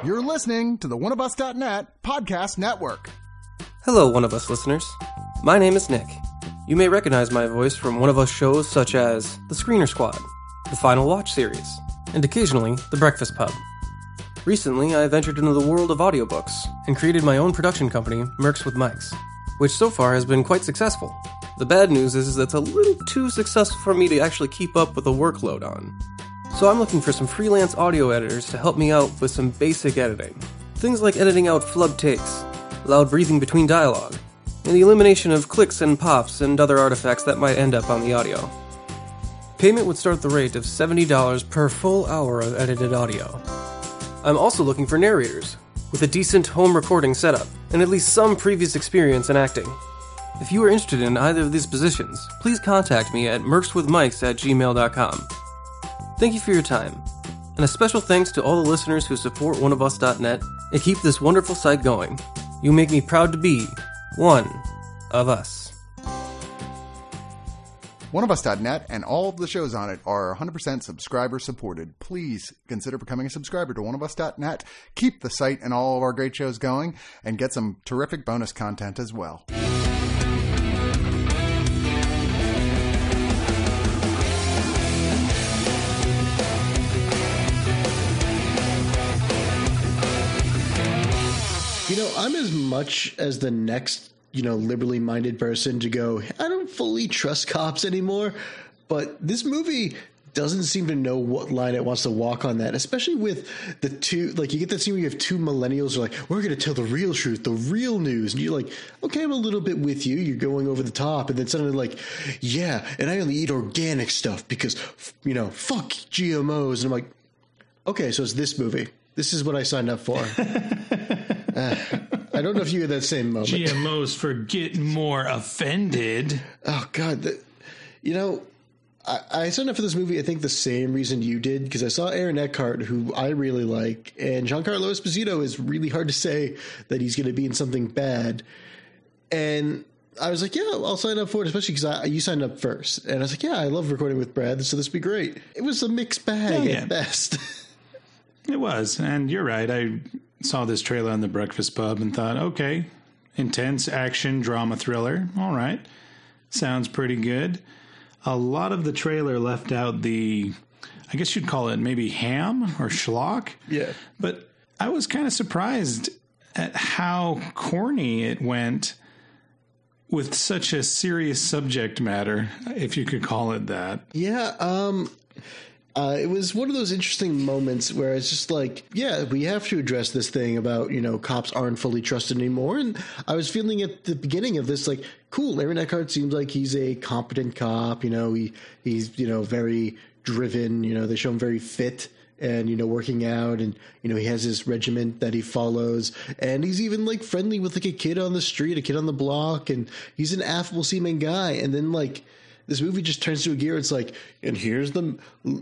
You're listening to the oneofus.net podcast network. Hello, One of Us listeners. My name is Nick. You may recognize my voice from One of Us shows such as The Screener Squad, The Final Watch series, and occasionally The Breakfast Pub. Recently, I ventured into the world of audiobooks and created my own production company, Mercs with Mics, which so far has been quite successful. The bad news is that it's a little too successful for me to actually keep up with the workload on. So I'm looking for some freelance audio editors to help me out with some basic editing. Things like editing out flub takes, loud breathing between dialogue, and the elimination of clicks and pops and other artifacts that might end up on the audio. Payment would start at the rate of $70 per full hour of edited audio. I'm also looking for narrators, with a decent home recording setup, and at least some previous experience in acting. If you are interested in either of these positions, please contact me at mercswithmics@gmail.com. Thank you for your time, and a special thanks to all the listeners who support oneofus.net and keep this wonderful site going. You make me proud to be one of us. Oneofus.net and all of the shows on it are 100% subscriber supported. Please consider becoming a subscriber to oneofus.net. Keep the site and all of our great shows going, and get some terrific bonus content as well. You know, I'm as much as the next, liberally minded person to go, I don't fully trust cops anymore, but this movie doesn't seem to know what line it wants to walk on that, especially with the two, you get that scene where you have two millennials who are like, we're going to tell the real truth, the real news. And you're like, okay, I'm a little bit with you. You're going over the top. And then suddenly yeah, and I only eat organic stuff because, fuck GMOs. And I'm like, okay, so it's this movie. This is what I signed up for. I don't know if you had that same moment. GMOs for getting more offended. Oh, God. I signed up for this movie, I think, the same reason you did, because I saw Aaron Eckhart, who I really like, and Giancarlo Esposito is really hard to say that he's going to be in something bad. And I was like, yeah, I'll sign up for it, especially because you signed up first. And I was like, yeah, I love recording with Brad, so this would be great. It was a mixed bag at best. It was, and you're right. I saw this trailer on the Breakfast Pub and thought, okay, intense action drama thriller. All right. Sounds pretty good. A lot of the trailer left out I guess you'd call it maybe ham or schlock. Yeah. But I was kind of surprised at how corny it went with such a serious subject matter, if you could call it that. Yeah, it was one of those interesting moments where it's just like, yeah, we have to address this thing about, cops aren't fully trusted anymore. And I was feeling at the beginning of this, cool, Aaron Eckhart seems like he's a competent cop. He's very driven. They show him very fit and, working out. And, he has his regiment that he follows. And he's even, friendly with, a kid on the street, a kid on the block. And he's an affable seeming guy. And then, this movie just turns to a gear. It's and here's the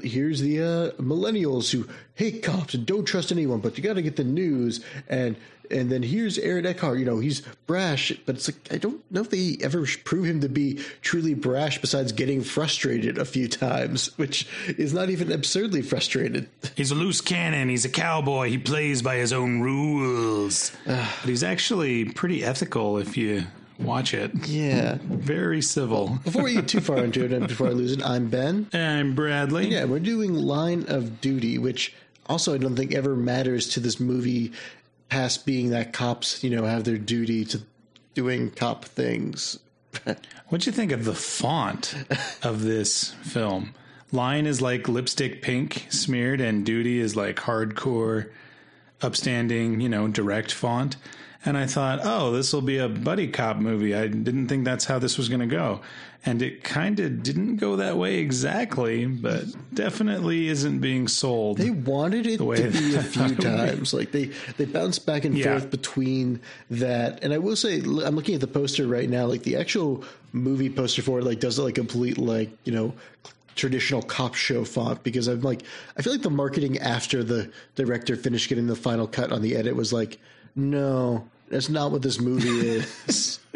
millennials who hate cops and don't trust anyone, but you got to get the news. And then here's Aaron Eckhart. He's brash, but it's I don't know if they ever prove him to be truly brash besides getting frustrated a few times, which is not even absurdly frustrated. He's a loose cannon. He's a cowboy. He plays by his own rules. But he's actually pretty ethical if you watch it. Yeah. Very civil. Before we get too far into it and before I lose it, I'm Ben. I'm Bradley. Yeah, we're doing Line of Duty, which also I don't think ever matters to this movie past being that cops, have their duty to doing cop things. What'd you think of the font of this film? Line is lipstick pink smeared, and Duty is hardcore, upstanding, direct font. And I thought, oh, this will be a buddy cop movie. I didn't think that's how this was going to go. And it kind of didn't go that way exactly, but definitely isn't being sold. They wanted it to be a few times. They bounced back and forth between that. And I will say, I'm looking at the poster right now. The actual movie poster for it, does it complete, traditional cop show font, because I feel like the marketing after the director finished getting the final cut on the edit was no, that's not what this movie is.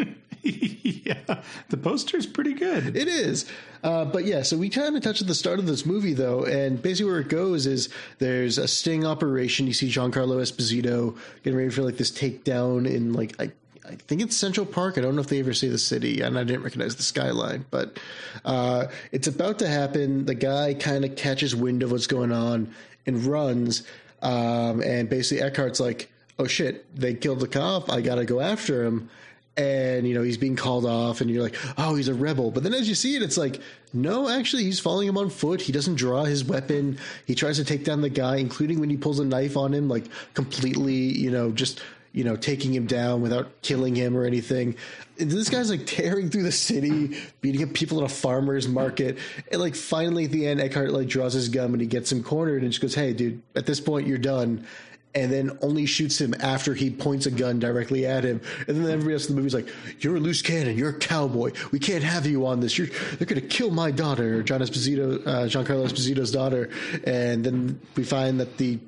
Yeah, the poster's pretty good. It is. But yeah, so we kind of touched at the start of this movie, though, and basically where it goes is there's a sting operation. You see Giancarlo Esposito getting ready for like this takedown in like, I think it's Central Park. I don't know if they ever say the city, and I didn't recognize the skyline, but it's about to happen. The guy kind of catches wind of what's going on and runs, and basically Eckhart's like, oh shit, they killed the cop. I got to go after him. And, he's being called off and you're like, oh, he's a rebel. But then as you see it, it's like, no, actually, he's following him on foot. He doesn't draw his weapon. He tries to take down the guy, including when he pulls a knife on him, like completely, just, taking him down without killing him or anything. And this guy's like tearing through the city, beating up people in a farmer's market. And like finally at the end, Eckhart like draws his gun and he gets him cornered and just goes, hey, dude, at this point, you're done. And then only shoots him after he points a gun directly at him. And then everybody else in the movie's like, you're a loose cannon. You're a cowboy. We can't have you on this. They're going to kill my daughter, Giancarlo Esposito's daughter. And then we find that the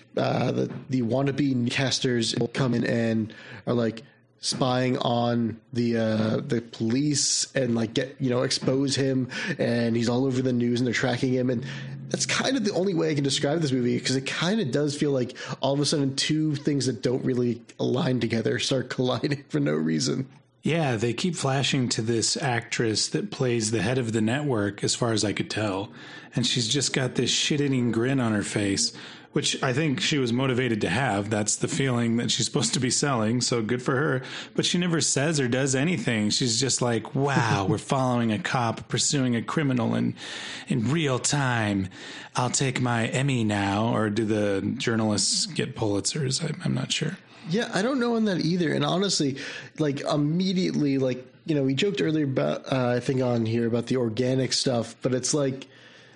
wannabe casters come in and are like spying on the police and like get, expose him. And he's all over the news and they're tracking him. And that's kind of the only way I can describe this movie, because it kind of does feel like all of a sudden two things that don't really align together start colliding for no reason. Yeah, they keep flashing to this actress that plays the head of the network, as far as I could tell. And she's just got this shit-eating grin on her face, which I think she was motivated to have. That's the feeling that she's supposed to be selling, so good for her. But she never says or does anything. She's just like, wow, we're following a cop pursuing a criminal in real time. I'll take my Emmy now. Or do the journalists get Pulitzers? I'm not sure. Yeah, I don't know on that either. And honestly, like immediately, like, we joked earlier about, I think on here about the organic stuff, but it's like,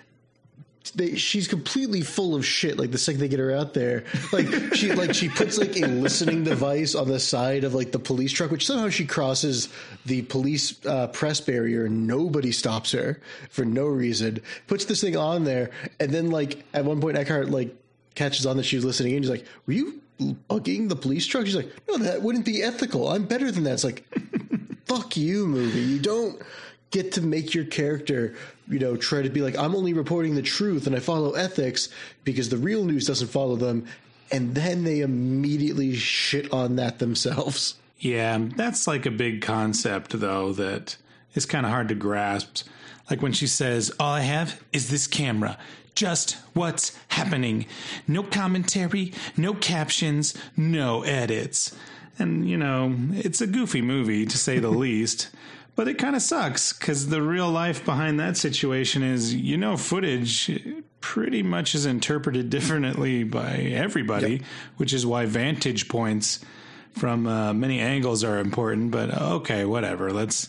she's completely full of shit. Like the second they get her out there, she puts like a listening device on the side of like the police truck, which somehow she crosses the police press barrier and nobody stops her for no reason. Puts this thing on there, and then like at one point Eckhart like catches on that she was listening in. He's like, "Were you bugging the police truck?" She's like, "No, that wouldn't be ethical. I'm better than that." It's like, fuck you, movie. You don't get to make your character, try to be like, I'm only reporting the truth and I follow ethics because the real news doesn't follow them. And then they immediately shit on that themselves. Yeah, that's like a big concept, though, that is kind of hard to grasp. Like when she says, all I have is this camera. Just what's happening. No commentary, no captions, no edits. And, it's a goofy movie, to say the least. But it kind of sucks, because the real life behind that situation is, footage pretty much is interpreted differently by everybody, yep. Which is why vantage points from many angles are important. But okay, whatever. Let's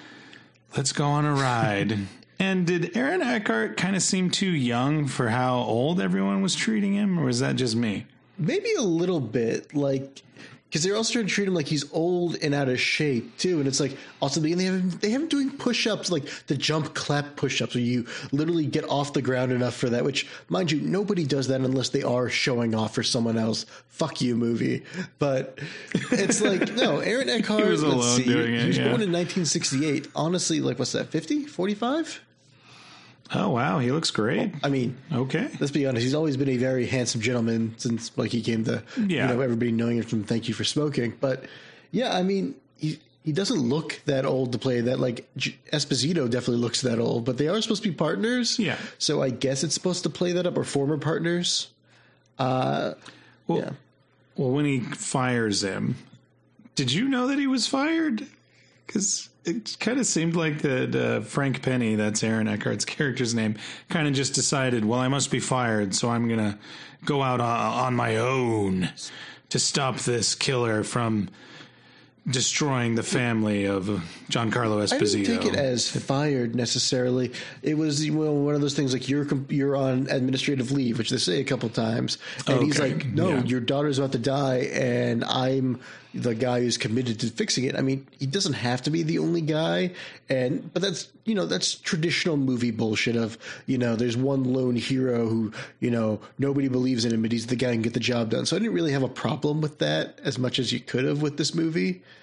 go on a ride. And did Aaron Eckhart kind of seem too young for how old everyone was treating him, or was that just me? Maybe a little bit, like, because they're also trying to treat him like he's old and out of shape too, and it's like also they have him doing push-ups, like the jump clap push-ups, where you literally get off the ground enough for that. Which, mind you, nobody does that unless they are showing off for someone else. Fuck you, movie. But it's like, no, Aaron Eckhart. He was alone doing it. He was born in 1968. Honestly, like, what's that? 50, 45? Oh, wow. He looks great. I mean, okay. Let's be honest. He's always been a very handsome gentleman since like he came to, everybody knowing him from Thank You for Smoking. But yeah, I mean, he doesn't look that old to play that. Like Esposito definitely looks that old, but they are supposed to be partners. Yeah. So I guess it's supposed to play that up, or former partners. Well, when he fires him, did you know that he was fired? Because it kind of seemed like that Frank Penny, that's Aaron Eckhart's character's name, kind of just decided, well, I must be fired, so I'm going to go out on my own to stop this killer from destroying the family of Giancarlo Esposito. I didn't take it as fired necessarily. It was one of those things like you're on administrative leave, which they say a couple times, and he's like, no, your daughter's about to die, and I'm the guy who's committed to fixing it. I mean, he doesn't have to be the only guy, but that's traditional movie bullshit of, there's one lone hero who, nobody believes in him, but he's the guy who can get the job done. So I didn't really have a problem with that as much as you could have with this movie.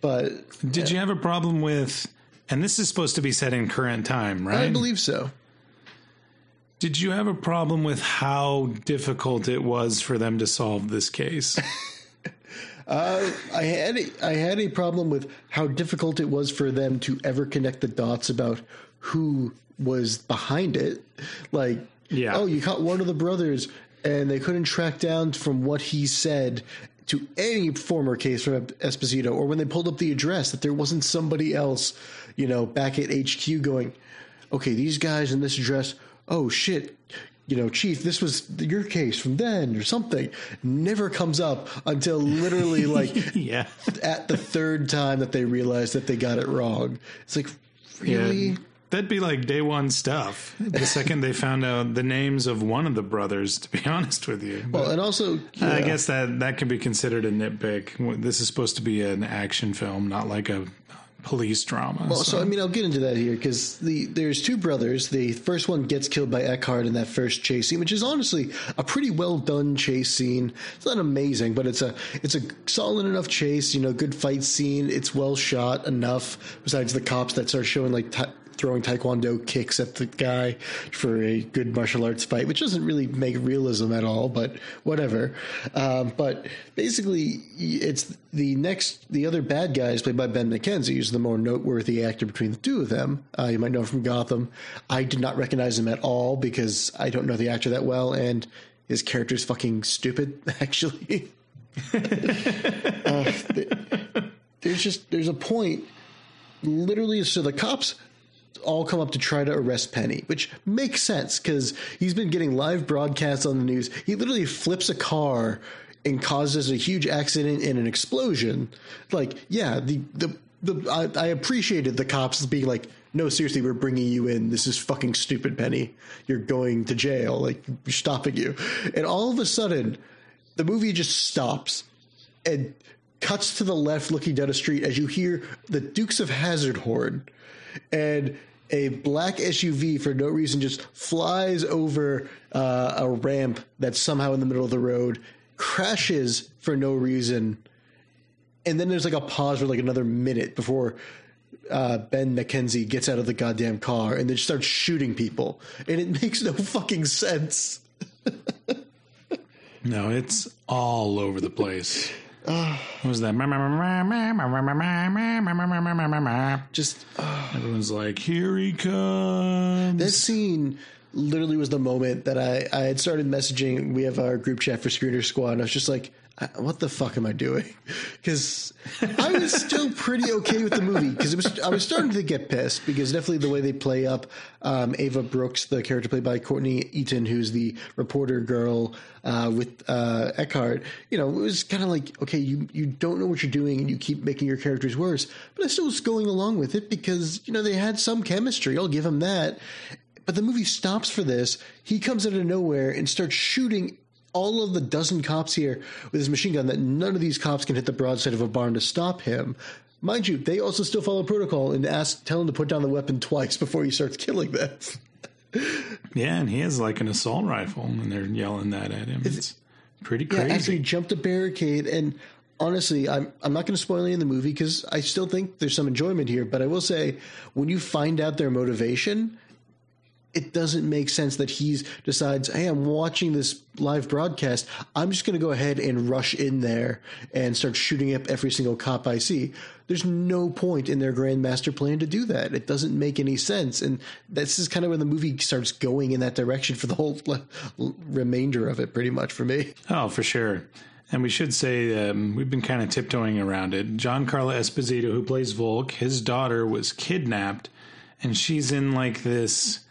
But Did you have a problem with, and this is supposed to be set in current time, right? I believe so. Did you have a problem with how difficult it was for them to solve this case? I had a problem with how difficult it was for them to ever connect the dots about who was behind it. Like, Yeah. oh, you caught one of the brothers, and they couldn't track down from what he said to any former case from Esposito, or when they pulled up the address that there wasn't somebody else, back at HQ going, okay, these guys in this address, oh shit, Chief, this was your case from then or something. Never comes up until literally Yeah. at the third time that they realize that they got it wrong. It's like, really? Yeah, that'd be like day one stuff. The second they found out the names of one of the brothers, to be honest with you. Well, and also, I guess that can be considered a nitpick. This is supposed to be an action film, not like a police drama. Well, so I mean, I'll get into that here because there's two brothers. The first one gets killed by Eckhart in that first chase scene, which is honestly a pretty well done chase scene. It's not amazing, but it's a solid enough chase. Good fight scene. It's well shot enough. Besides the cops that start showing throwing taekwondo kicks at the guy for a good martial arts fight, which doesn't really make realism at all, but whatever. But basically, it's the other bad guy is played by Ben McKenzie, who's the more noteworthy actor between the two of them. You might know him from Gotham. I did not recognize him at all because I don't know the actor that well, and his character's fucking stupid, actually. There's a point, literally, so the cops all come up to try to arrest Penny, which makes sense because he's been getting live broadcasts on the news. He literally flips a car and causes a huge accident and an explosion. Like, yeah, I appreciated the cops being like, no, seriously, we're bringing you in. This is fucking stupid, Penny. You're going to jail. Like, we're stopping you. And all of a sudden, the movie just stops and cuts to the left looking down a street as you hear the Dukes of Hazzard horn. And a black SUV, for no reason, just flies over a ramp that's somehow in the middle of the road, crashes for no reason, and then there's like a pause for like another minute before Ben McKenzie gets out of the goddamn car and then starts shooting people. And it makes no fucking sense. No, it's all over the place. What was that? Just Everyone's like, here he comes. this scene literally was the moment that I had started messaging. We have our group chat for Screener Squad, and I was just like, what the fuck am I doing? Because I was still pretty okay with the movie because I was starting to get pissed because definitely the way they play up Ava Brooks, the character played by Courtney Eaton, who's the reporter girl with Eckhart, it was kind of like, okay, you don't know what you're doing and you keep making your characters worse. But I still was going along with it because, they had some chemistry. I'll give them that. But the movie stops for this. He comes out of nowhere and starts shooting all of the dozen cops here with his machine gun that none of these cops can hit the broadside of a barn to stop him. Mind you, they also still follow protocol and tell him to put down the weapon twice before he starts killing them. Yeah, and he has like an assault rifle, and they're yelling that at him. It's pretty crazy. Yeah, after he jumped a barricade, and honestly, I'm not going to spoil any in the movie because I still think there's some enjoyment here, but I will say, when you find out their motivation, it doesn't make sense that he decides, hey, I'm watching this live broadcast. I'm just going to go ahead and rush in there and start shooting up every single cop I see. There's no point in their grand master plan to do that. It doesn't make any sense. And this is kind of when the movie starts going in that direction for the whole remainder of it, pretty much for me. Oh, for sure. And we should say we've been kind of tiptoeing around it. Giancarlo Esposito, who plays Volk, his daughter was kidnapped, and she's in like this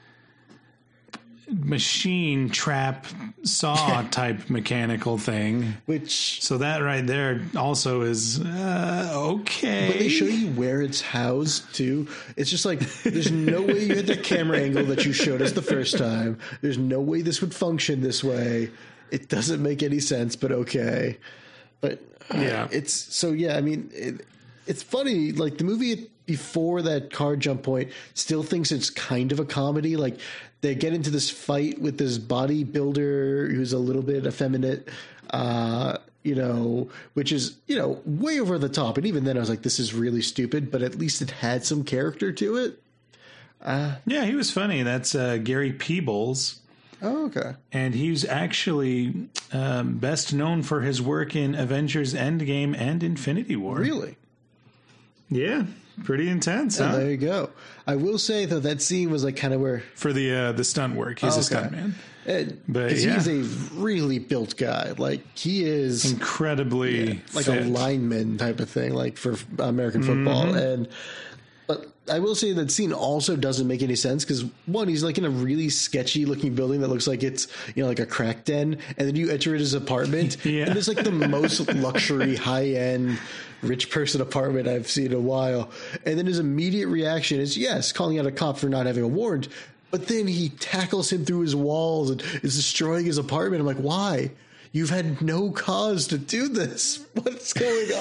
machine trap saw type mechanical thing, so that right there also is okay. But they show you where it's housed too. It's just like, there's no way you had the camera angle that you showed us the first time. There's no way this would function this way. It doesn't make any sense, but okay. But yeah, I mean, it's funny, like the movie before that car jump point still thinks it's kind of a comedy. Like, they get into this fight with this bodybuilder who's a little bit effeminate, which is, way over the top. And even then I was like, this is really stupid, but at least it had some character to it. Yeah, he was funny. That's Gary Peebles. Oh, okay. And he's actually best known for his work in Avengers Endgame and Infinity War. Really? Yeah, pretty intense, huh? There you go. I will say, though, that scene was like kind of where... For the stunt work. He's a stuntman. But he's a really built guy. Like, he is... Incredibly like fit. a lineman type of thing, like for American football. But I will say that scene also doesn't make any sense because, one, he's like in a really sketchy looking building that looks like it's, like a crack den. And then you enter his apartment and it's like the most luxury, high end, rich person apartment I've seen in a while. And then his immediate reaction is, yes, calling out a cop for not having a warrant. But then he tackles him through his walls and is destroying his apartment. I'm like, why? You've had no cause to do this. What's going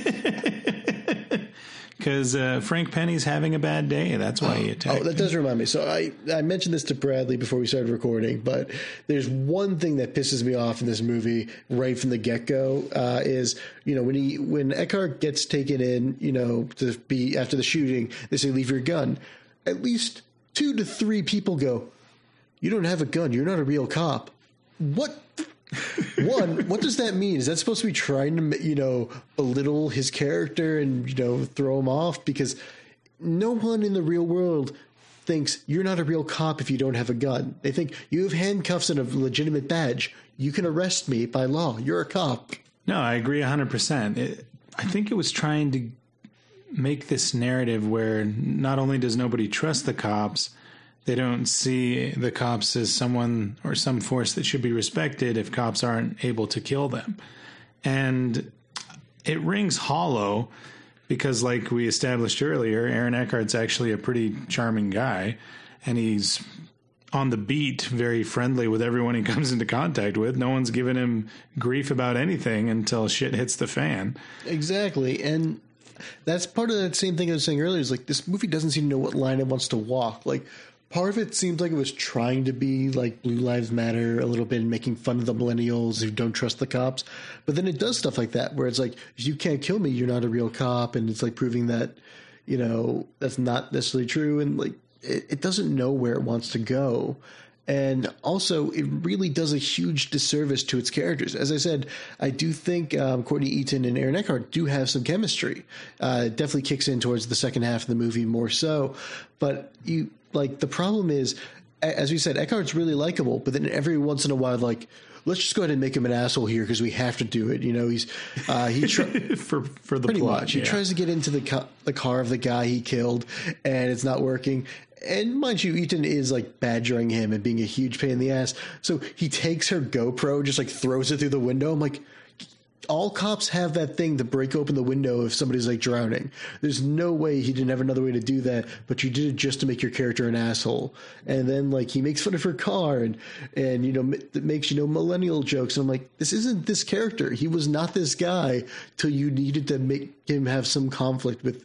on? Because Frank Penny's having a bad day. That's why he attacked. Oh, that does remind me. So I mentioned this to Bradley before we started recording, but there's one thing that pisses me off in this movie right from the get-go is, when Eckhart gets taken in, to be after the shooting, they say, leave your gun. At least 2 to 3 people go, you don't have a gun. You're not a real cop. What? One, what does that mean? Is that supposed to be trying to, belittle his character and, throw him off? Because no one in the real world thinks you're not a real cop if you don't have a gun. They think you have handcuffs and a legitimate badge. You can arrest me by law. You're a cop. No, I agree 100%. I think it was trying to make this narrative where not only does nobody trust the cops, they don't see the cops as someone or some force that should be respected if cops aren't able to kill them. And it rings hollow because, like we established earlier, Aaron Eckhart's actually a pretty charming guy, and he's on the beat, very friendly with everyone he comes into contact with. No one's giving him grief about anything until shit hits the fan. Exactly. And that's part of that same thing I was saying earlier, is like, this movie doesn't seem to know what line it wants to walk. Like, part of it seems like it was trying to be like Blue Lives Matter a little bit and making fun of the millennials who don't trust the cops. But then it does stuff like that where it's like, if you can't kill me, you're not a real cop. And it's like proving that, that's not necessarily true. And like, it doesn't know where it wants to go. And also, it really does a huge disservice to its characters. As I said, I do think Courtney Eaton and Aaron Eckhart do have some chemistry. It definitely kicks in towards the second half of the movie more so. But the problem is, as we said, Eckhart's really likable, but then every once in a while, like, let's just go ahead and make him an asshole here because we have to do it. He's for the pretty plot. Much. He tries to get into the car of the guy he killed, and it's not working. And mind you, Eaton is like badgering him and being a huge pain in the ass. So he takes her GoPro, just like throws it through the window. I'm like, all cops have that thing to break open the window if somebody's like drowning. There's no way he didn't have another way to do that, but you did it just to make your character an asshole. And then like he makes fun of her car and makes millennial jokes. And I'm like, this isn't this character. He was not this guy till you needed to make him have some conflict with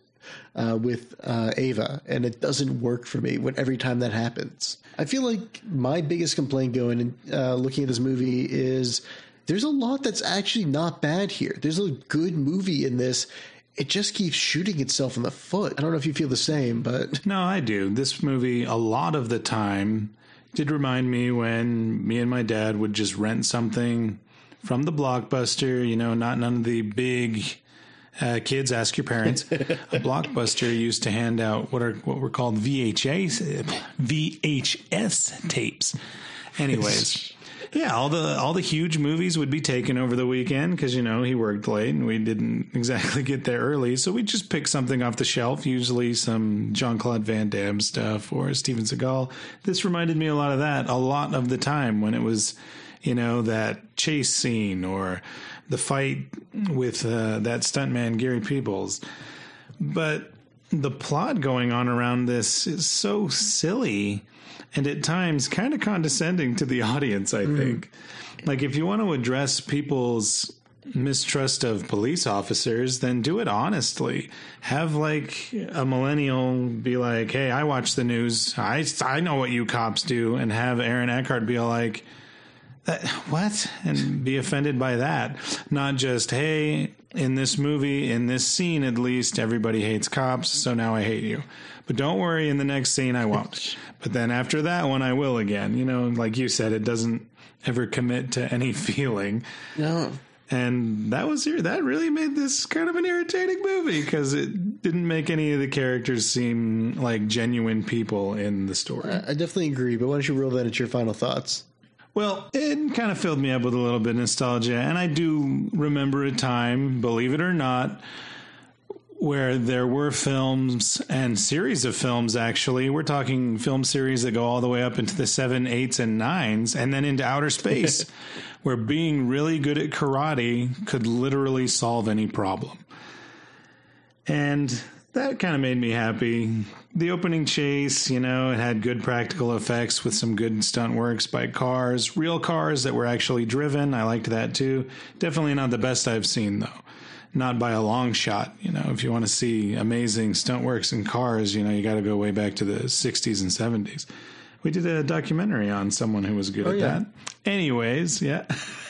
Ava, and it doesn't work for me every time that happens. I feel like my biggest complaint going and looking at this movie is there's a lot that's actually not bad here. There's a good movie in this. It just keeps shooting itself in the foot. I don't know if you feel the same, but... No, I do. This movie, a lot of the time, did remind me when me and my dad would just rent something from the Blockbuster, not none of the big... kids, ask your parents. A Blockbuster used to hand out what were called VHS tapes. Anyways, yeah, all the huge movies would be taken over the weekend because he worked late and we didn't exactly get there early, so we just pick something off the shelf, usually some Jean-Claude Van Damme stuff or Steven Seagal. This reminded me a lot of that a lot of the time when it was that chase scene or the fight with that stuntman, Gary Peebles. But the plot going on around this is so silly and at times kind of condescending to the audience, I think. Like, if you want to address people's mistrust of police officers, then do it honestly. Have, like, a millennial be like, hey, I watch the news. I know what you cops do. And have Aaron Eckhart be like, What? And be offended by that. Not just, hey, in this movie, in this scene at least, everybody hates cops, so now I hate you. But don't worry, in the next scene I won't. But then after that one I will again. You know, like you said, it doesn't ever commit to any feeling. No. And that really made this kind of an irritating movie because it didn't make any of the characters seem like genuine people in the story. I definitely agree, but why don't you roll that into your final thoughts? Well, it kind of filled me up with a little bit of nostalgia, and I do remember a time, believe it or not, where there were films and series of films, actually. We're talking film series that go all the way up into the 7, 8s, and 9s, and then into outer space, where being really good at karate could literally solve any problem. And that kind of made me happy. The opening chase, you know, it had good practical effects with some good stunt works by cars, real cars that were actually driven. I liked that too. Definitely not the best I've seen, though. Not by a long shot. You know, if you want to see amazing stunt works in cars, you know, you got to go way back to the 60s and 70s. We did a documentary on someone who was good at that. Anyways, yeah.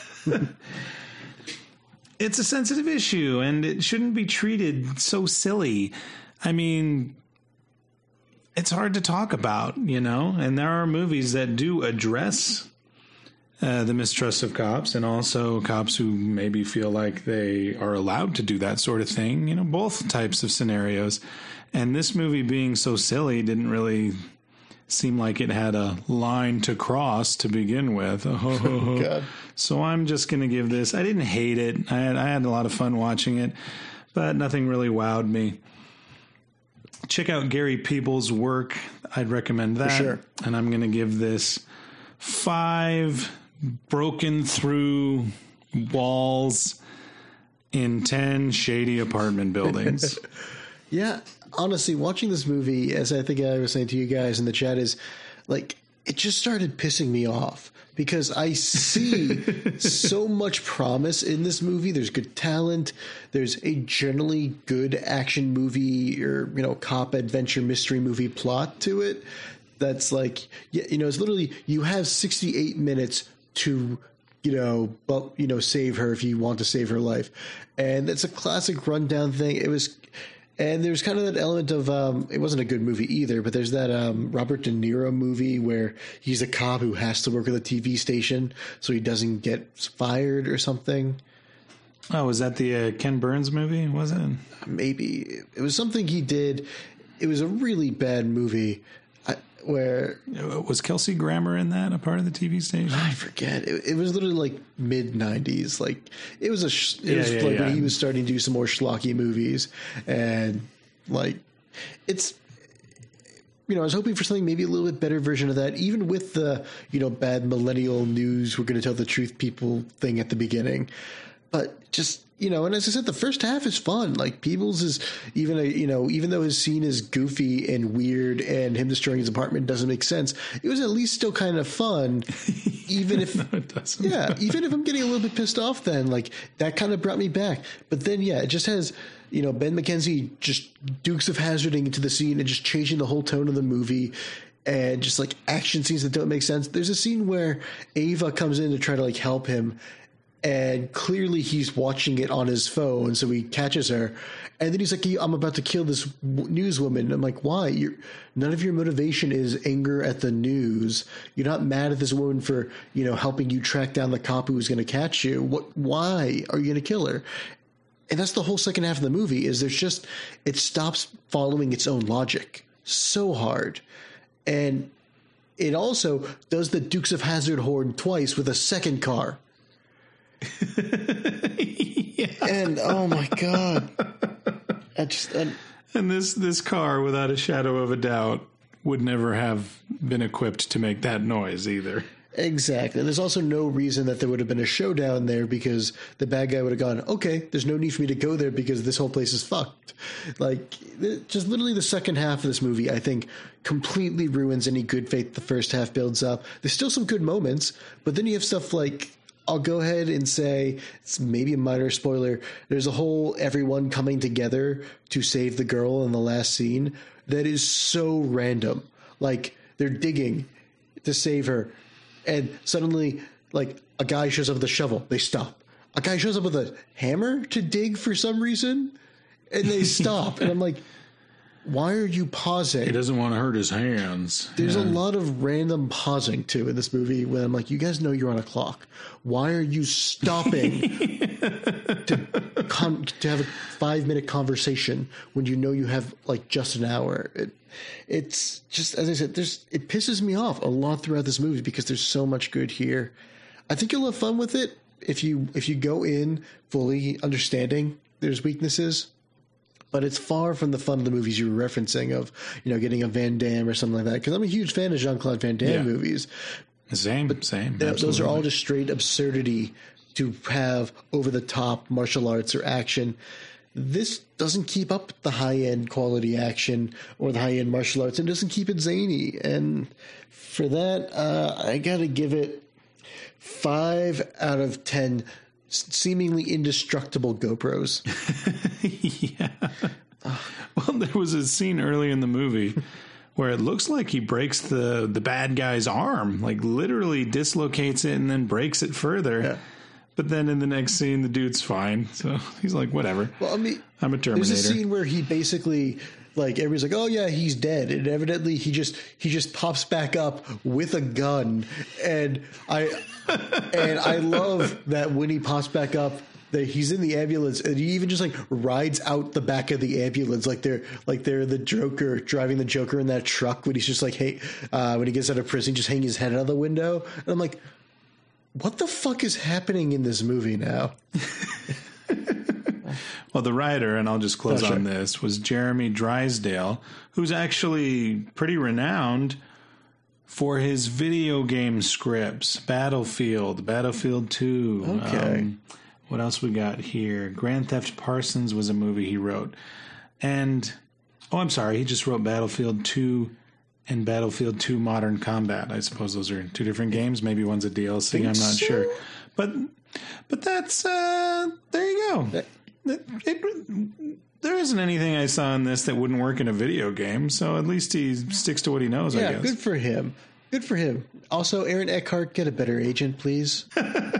It's a sensitive issue, and it shouldn't be treated so silly. I mean, it's hard to talk about, you know, and there are movies that do address the mistrust of cops, and also cops who maybe feel like they are allowed to do that sort of thing, you know, both types of scenarios. And this movie being so silly didn't really seem like it had a line to cross to begin with. Oh, God. So I'm just going to give this, I didn't hate it. I had a lot of fun watching it, but nothing really wowed me. Check out Gary Peebles' work. I'd recommend that. For sure. And I'm going to give this 5 broken through walls in 10 shady apartment buildings. Yeah. Honestly, watching this movie, as I think I was saying to you guys in the chat, is like, it just started pissing me off because I see so much promise in this movie. There's good talent. There's a generally good action movie or, you know, cop adventure mystery movie plot to it. That's like, you know, it's literally, you have 68 minutes to, save her if you want to save her life. And it's a classic rundown thing. And there's kind of that element of, it wasn't a good movie either, but there's that Robert De Niro movie where he's a cop who has to work at the TV station so he doesn't get fired or something. Oh, was that the Ken Burns movie, was it? Maybe. It was something he did. It was a really bad movie where... Was Kelsey Grammer in that, a part of the TV station? I forget. It was literally like mid-90s. Like, it was when he was starting to do some more schlocky movies. And, like, it's... You know, I was hoping for something maybe a little bit better version of that, even with the, bad millennial news, we're going to tell the truth people thing at the beginning. But just, and as I said, the first half is fun. Like, Peebles is even though his scene is goofy and weird and him destroying his apartment doesn't make sense, it was at least still kind of fun. Even if, no, it doesn't. Yeah, even if I'm getting a little bit pissed off then, like, that kind of brought me back. But then, yeah, it just has, Ben McKenzie just Dukes of Hazzarding into the scene and just changing the whole tone of the movie. And just like action scenes that don't make sense. There's a scene where Ava comes in to try to like help him. And clearly he's watching it on his phone, so he catches her. And then he's like, I'm about to kill this newswoman. I'm like, why? None of your motivation is anger at the news. You're not mad at this woman for, helping you track down the cop who was going to catch you. Why are you going to kill her? And that's the whole second half of the movie, is it stops following its own logic so hard. And it also does the Dukes of Hazzard horn twice with a second car. Yeah. And oh my God. And this car, without a shadow of a doubt, would never have been equipped to make that noise either. Exactly. And there's also no reason that there would have been a showdown there, because the bad guy would have gone, okay, there's no need for me to go there because this whole place is fucked. Like, just literally the second half of this movie, I think, completely ruins any good faith the first half builds up. There's still some good moments, but then you have stuff like, I'll go ahead and say, it's maybe a minor spoiler, there's a whole everyone coming together to save the girl in the last scene that is so random. Like, they're digging to save her, and suddenly, like a guy shows up with a shovel, they stop. A guy shows up with a hammer to dig for some reason, and they stop. And I'm like, why are you pausing? He doesn't want to hurt his hands. There's a lot of random pausing, too, in this movie when I'm like, you guys know you're on a clock. Why are you stopping to have a 5-minute conversation when you know you have, like, just an hour? It's just, as I said, it pisses me off a lot throughout this movie because there's so much good here. I think you'll have fun with it if you go in fully understanding there's weaknesses. But it's far from the fun of the movies you were referencing of, getting a Van Damme or something like that. Because I'm a huge fan of Jean-Claude Van Damme movies. Same. Those are all just straight absurdity to have over-the-top martial arts or action. This doesn't keep up the high-end quality action or the high-end martial arts. It doesn't keep it zany. And for that, I got to give it 5 out of 10 seemingly indestructible GoPros. Yeah. Well, there was a scene early in the movie where it looks like he breaks the bad guy's arm, like literally dislocates it and then breaks it further. Yeah. But then in the next scene, the dude's fine. So he's like, whatever. Well, I mean, I'm a Terminator. There's a scene where he basically, like, everybody's like, oh yeah, he's dead. And evidently he just pops back up with a gun. And I love that when he pops back up, that he's in the ambulance and he even just like rides out the back of the ambulance like they're the Joker driving the Joker in that truck when he's just like, hey, when he gets out of prison, just hang his head out of the window. And I'm like, what the fuck is happening in this movie now? Well, the writer, and I'll just close on this, was Jeremy Drysdale, who's actually pretty renowned for his video game scripts. Battlefield 2. Okay. What else we got here? Grand Theft Parsons was a movie he wrote. And, I'm sorry, he just wrote Battlefield 2 and Battlefield 2 Modern Combat. I suppose those are 2 different games. Maybe one's a DLC. I'm not sure. But that's, there you go. There isn't anything I saw in this that wouldn't work in a video game. So at least he sticks to what he knows, I guess. Good for him. Also, Aaron Eckhart, get a better agent, please.